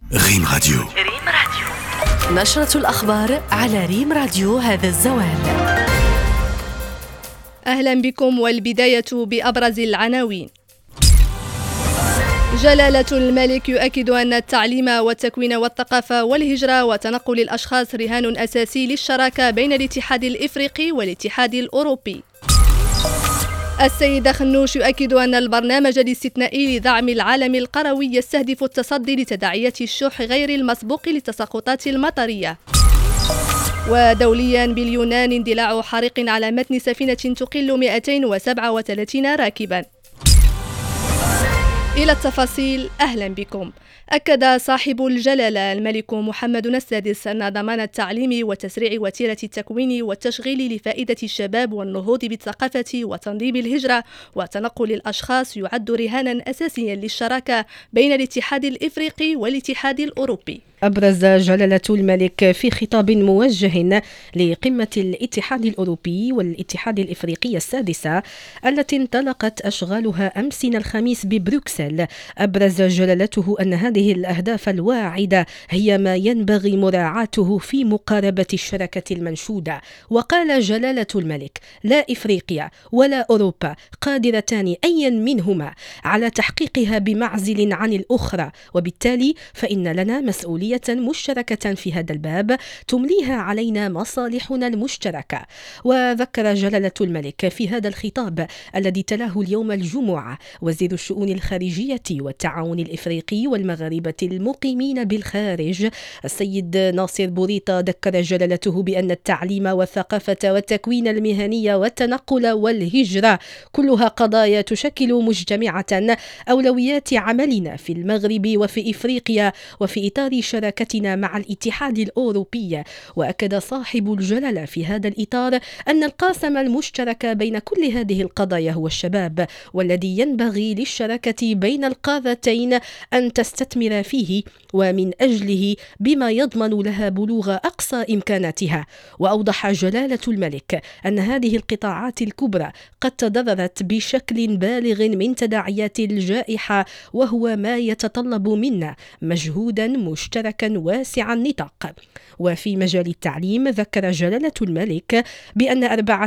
ريم راديو. نشرة الأخبار على ريم راديو هذا الزوال. أهلا بكم، والبداية بأبرز العناوين. جلالة الملك يؤكد أن التعليم والتكوين والثقافة والهجرة وتنقل الأشخاص رهان أساسي للشراكة بين الاتحاد الإفريقي والاتحاد الأوروبي. السيد خنوش يؤكد أن البرنامج الاستثنائي لدعم العالم القروي يستهدف التصدي لتداعيات الشح غير المسبوق للتساقطات المطرية. ودوليا باليونان اندلاع حريق على متن سفينة تقل 237 راكبا. إلى التفاصيل، أهلا بكم. أكد صاحب الجلالة الملك محمد السادس أن ضمان التعليم وتسريع وتيرة التكوين والتشغيل لفائدة الشباب والنهوض بالثقافة وتنظيم الهجرة وتنقل الأشخاص يعد رهانا أساسيا للشراكة بين الاتحاد الإفريقي والاتحاد الأوروبي. أبرز جلالة الملك في خطاب موجه لقمة الاتحاد الأوروبي والاتحاد الإفريقي السادسة التي انطلقت أشغالها أمس الخميس ببروكسل، أبرز جلالته أن هذه الأهداف الواعدة هي ما ينبغي مراعاته في مقاربة الشراكة المنشودة. وقال جلالة الملك: لا إفريقيا ولا أوروبا قادرتان أيا منهما على تحقيقها بمعزل عن الأخرى، وبالتالي فإن لنا مسؤولية مشتركة في هذا الباب تمليها علينا مصالحنا المشتركة. وذكر جلالة الملك في هذا الخطاب الذي تلاه اليوم الجمعة وزير الشؤون الخارجية والتعاون الإفريقي والمغاربة المقيمين بالخارج السيد ناصر بوريطة، ذكر جلالته بأن التعليم والثقافة والتكوين المهني والتنقل والهجرة كلها قضايا تشكل مجتمعة أولويات عملنا في المغرب وفي إفريقيا وفي إطار شراكتنا مع الاتحاد الأوروبي. وأكد صاحب الجلالة في هذا الإطار أن القاسم المشترك بين كل هذه القضايا هو الشباب، والذي ينبغي للشراكة بين القارتين أن تستثمر فيه ومن أجله بما يضمن لها بلوغ أقصى إمكاناتها. وأوضح جلالة الملك أن هذه القطاعات الكبرى قد تضررت بشكل بالغ من تداعيات الجائحة، وهو ما يتطلب منا مجهودا مشتركا واسع النطاق. وفي مجال التعليم ذكر جلالة الملك بأن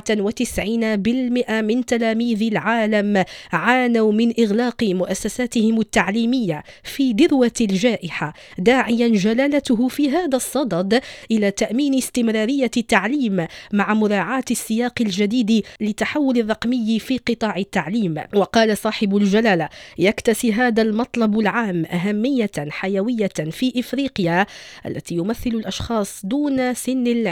94% من تلاميذ العالم عانوا من إغلاق مؤسساتهم التعليمية في ذروة الجائحة، داعيا جلالته في هذا الصدد إلى تأمين استمرارية التعليم مع مراعاة السياق الجديد للتحول الرقمي في قطاع التعليم. وقال صاحب الجلالة: يكتسي هذا المطلب العام أهمية حيوية في إفريقيا التي يمثل الأشخاص دون سن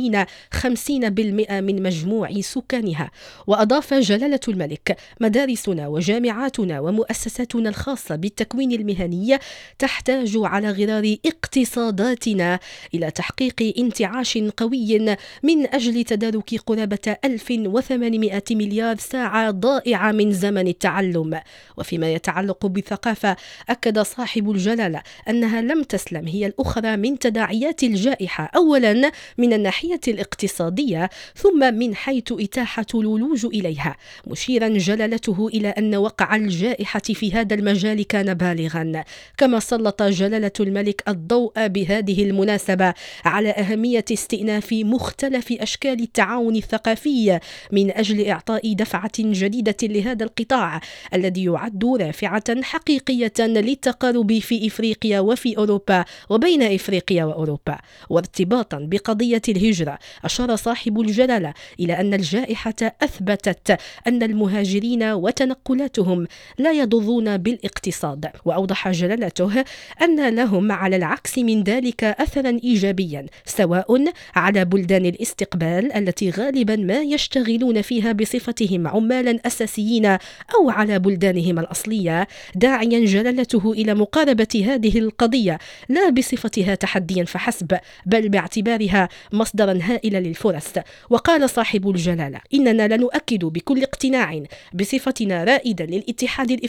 50% من مجموع سكانها. وأضاف جلالة الملك: مدارسنا وجامعاتنا ومؤسساتنا الخاصة بالتكوين المهني تحتاج على غرار اقتصاداتنا إلى تحقيق انتعاش قوي من أجل تدارك قرابة 1800 مليار ساعة ضائعة من زمن التعلم. وفيما يتعلق بالثقافة، أكد صاحب الجلالة أنها لم تسلم هي الأخرى من تداعيات الجائحة، أولا من الناحية الاقتصادية ثم من حيث إتاحة الولوج إليها، مشيرا جلالته إلى أن وقع الجائحة في هذا المجال كان بالغا. كما سلط جلالة الملك الضوء بهذه المناسبة على أهمية استئناف مختلف أشكال التعاون الثقافي من أجل إعطاء دفعة جديدة لهذا القطاع الذي يعد رافعة حقيقية للتقارب في إفريقيا وفي أوروبا وبين إفريقيا وأوروبا. وارتباطا بقضية الهجرة، أشار صاحب الجلالة إلى أن الجائحة أثبتت أن المهاجرين وتنقلاتهم لا يضرون بالاقتصاد. وأوضح جلالته أن لهم على العكس من ذلك أثرا إيجابيا، سواء على بلدان الاستقبال التي غالبا ما يشتغلون فيها بصفتهم عمالا أساسيين أو على بلدانهم الأصلية، داعيا جلالته إلى مقاربة هذه القضية لا بصفتها تحديا فحسب، بل باعتبارها مصدرا هائلا للفرص. وقال صاحب الجلالة: إننا لنؤكد بكل اقتناع بصفتنا رائدا للاتحاد الإفريقي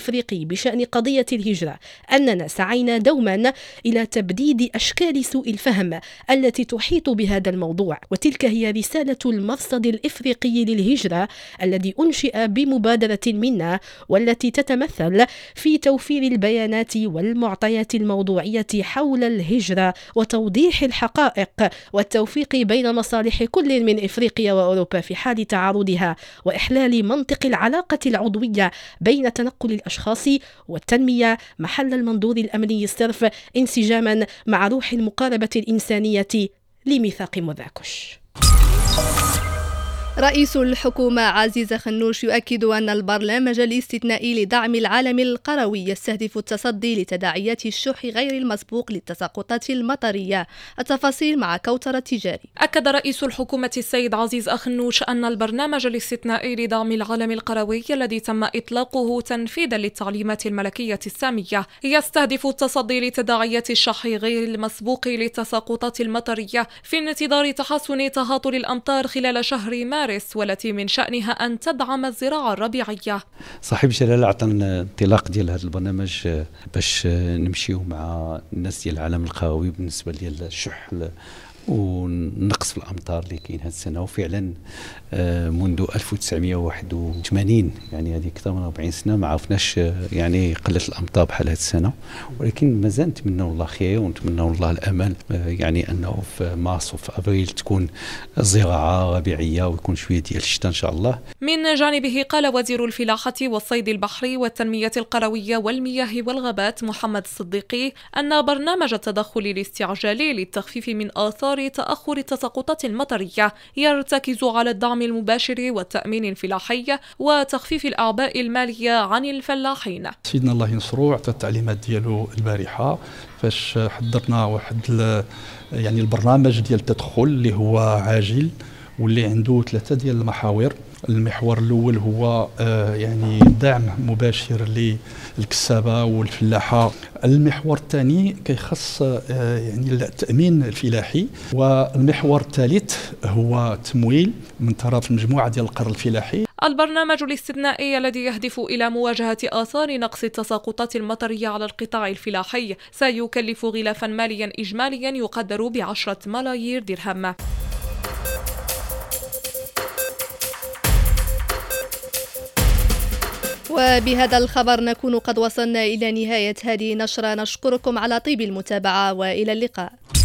بشأن قضية الهجرة أننا سعينا دوما إلى تبديد أشكال سوء الفهم التي تحيط بهذا الموضوع، وتلك هي رسالة المرصد الإفريقي للهجرة الذي أنشئ بمبادرة منا، والتي تتمثل في توفير البيانات والمعطيات الموضوعية حول الهجرة وتوضيح الحقائق والتوفيق بين مصالح كل من إفريقيا وأوروبا في حال تعارضها، وإحلال منطق العلاقة العضوية بين تنقل الأشخاص والتنمية محل المنظور الأمني الصرف، انسجاما مع روح المقاربة الإنسانية لميثاق مراكش. رئيس الحكومة عزيز خنوش يؤكد أن البرنامج الاستثنائي لدعم العالم القروي يستهدف التصدي لتداعيات الشح غير المسبوق للتساقطات المطرية. التفاصيل مع كوثر التجاري. أكد رئيس الحكومة السيد عزيز خنوش أن البرنامج الاستثنائي لدعم العالم القروي الذي تم إطلاقه تنفيذا للتعليمات الملكية السامية يستهدف التصدي لتداعيات الشح غير المسبوق للتساقطات المطرية في انتظار تحسن تهاطل الأمطار خلال شهر مارس، والتي من شأنها أن تدعم الزراعة الربيعية. صاحب الجلالة عطانا انطلاق ديال هذا البرنامج باش نمشيو مع الناس ديال العالم القروي بالنسبة للشح ونقص في الأمطار اللي كاين هذه السنة. وفعلا منذ 1981 يعني هذه أكثر من 40 سنة ما عرفناش يعني قلة الأمطار بحال هذه السنة، ولكن مازال نتمنى الله خير ونتمنى الله الأمل، يعني أنه في مارس وفي أبريل تكون زراعة ربيعية ويكون شوية ديال الشتاء إن شاء الله. من جانبه قال وزير الفلاحة والصيد البحري والتنمية القروية والمياه والغابات محمد الصديقي أن برنامج التدخل الاستعجالي للتخفيف من آثار تأخر التساقطات المطرية يرتكز على الدعم المباشر والتأمين الفلاحي وتخفيف الأعباء المالية عن الفلاحين. سيدنا الله ينصرو عطى التعليمات ديالو البارحة فاش حضرنا واحد يعني البرنامج ديال التدخل اللي هو عاجل واللي عنده 3 ديال المحاور. المحور الأول هو يعني دعم مباشر للكسابة والفلاحة. المحور الثاني كيخص يعني التأمين الفلاحي، والمحور الثالث هو تمويل من طرف مجموعة ديال القرى الفلاحي. البرنامج الاستثنائي الذي يهدف إلى مواجهة آثار نقص التساقطات المطرية على القطاع الفلاحي سيكلف غلافا ماليا إجماليا يقدر ب10 ملايير درهم. وبهذا الخبر نكون قد وصلنا إلى نهاية هذه النشرة. نشكركم على طيب المتابعة وإلى اللقاء.